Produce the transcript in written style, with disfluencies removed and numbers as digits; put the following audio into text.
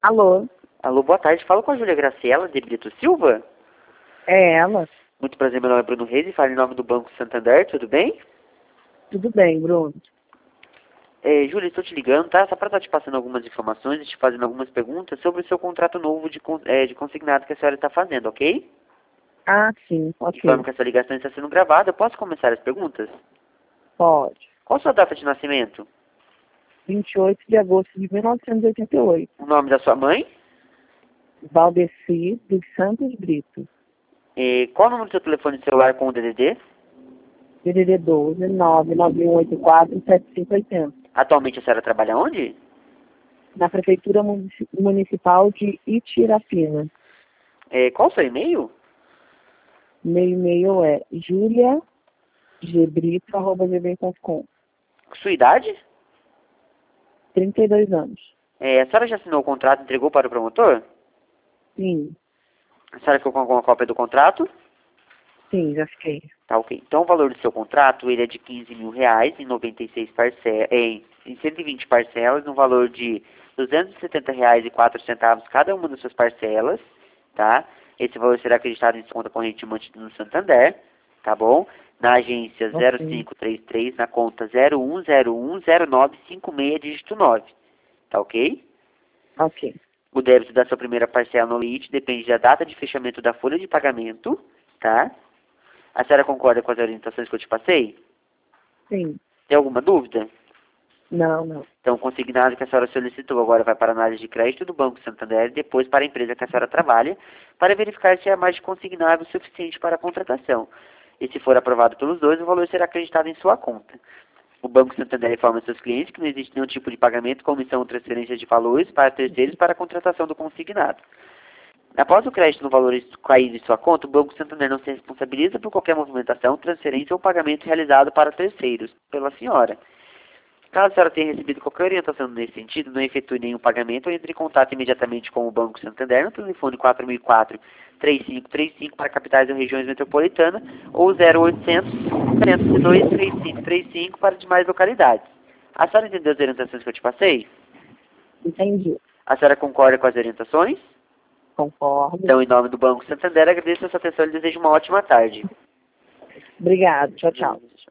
Alô, Alô, boa tarde. Falo com a Júlia Graciela de Brito Silva. é ela? Muito prazer, meu nome é Bruno Reis e falo em nome do Banco Santander, tudo bem? Tudo bem, Bruno? Júlia, estou te ligando, tá? Só para estar te passando algumas informações e te fazendo algumas perguntas sobre o seu contrato novo de consignado que a senhora está fazendo, ok? Ah, sim, Informo ok. que essa ligação está sendo gravada. Eu posso começar as perguntas? Pode. Qual a sua data de nascimento? 28 de agosto de 1988. O nome da sua mãe? Valdeci dos Santos Brito. Qual o número do seu telefone celular com o DDD? DDD 12 99184 7580. Atualmente a senhora trabalha onde? Na Prefeitura Municipal de Itirapina. Qual o seu e-mail? Meu e-mail é juliagbrito@gmail.com. Sua idade? 32 anos. A senhora já assinou o contrato e entregou para o promotor? Sim, A senhora ficou com alguma cópia do contrato? sim, já fiquei. Tá, ok. Então o valor do seu contrato, ele é de R$ 15.000 em 96 parcelas, em 120 parcelas, no valor de R$ 270,04 cada uma das suas parcelas, tá? Esse valor será acreditado em sua conta corrente mantida no Santander, tá bom? Na agência Ok, 0533, na conta 01010956, dígito 9, tá ok? ok. O débito da sua primeira parcela no limite depende da data de fechamento da folha de pagamento, tá? A senhora concorda com as orientações que eu te passei? Sim. Tem alguma dúvida? Não, não. Então, o consignado que a senhora solicitou agora vai para a análise de crédito do Banco Santander e depois para a empresa que a senhora trabalha, para verificar se é mais consignável o suficiente para a contratação. E se for aprovado pelos dois, o valor será acreditado em sua conta. O Banco Santander informa seus clientes que não existe nenhum tipo de pagamento, comissão ou transferência de valores para terceiros para a contratação do consignado. Após o crédito no valor cair em sua conta, o Banco Santander não se responsabiliza por qualquer movimentação, transferência ou pagamento realizado para terceiros pela senhora. Caso a senhora tenha recebido qualquer orientação nesse sentido, não efetue nenhum pagamento ou entre em contato imediatamente com o Banco Santander no telefone 4004-3535 para capitais e regiões metropolitanas ou 0800 302 3535 para demais localidades. A senhora entendeu as orientações que eu te passei? Entendi. A senhora concorda com as orientações? Concordo. Então, em nome do Banco Santander, agradeço a sua atenção e desejo uma ótima tarde. Obrigado. Tchau, tchau.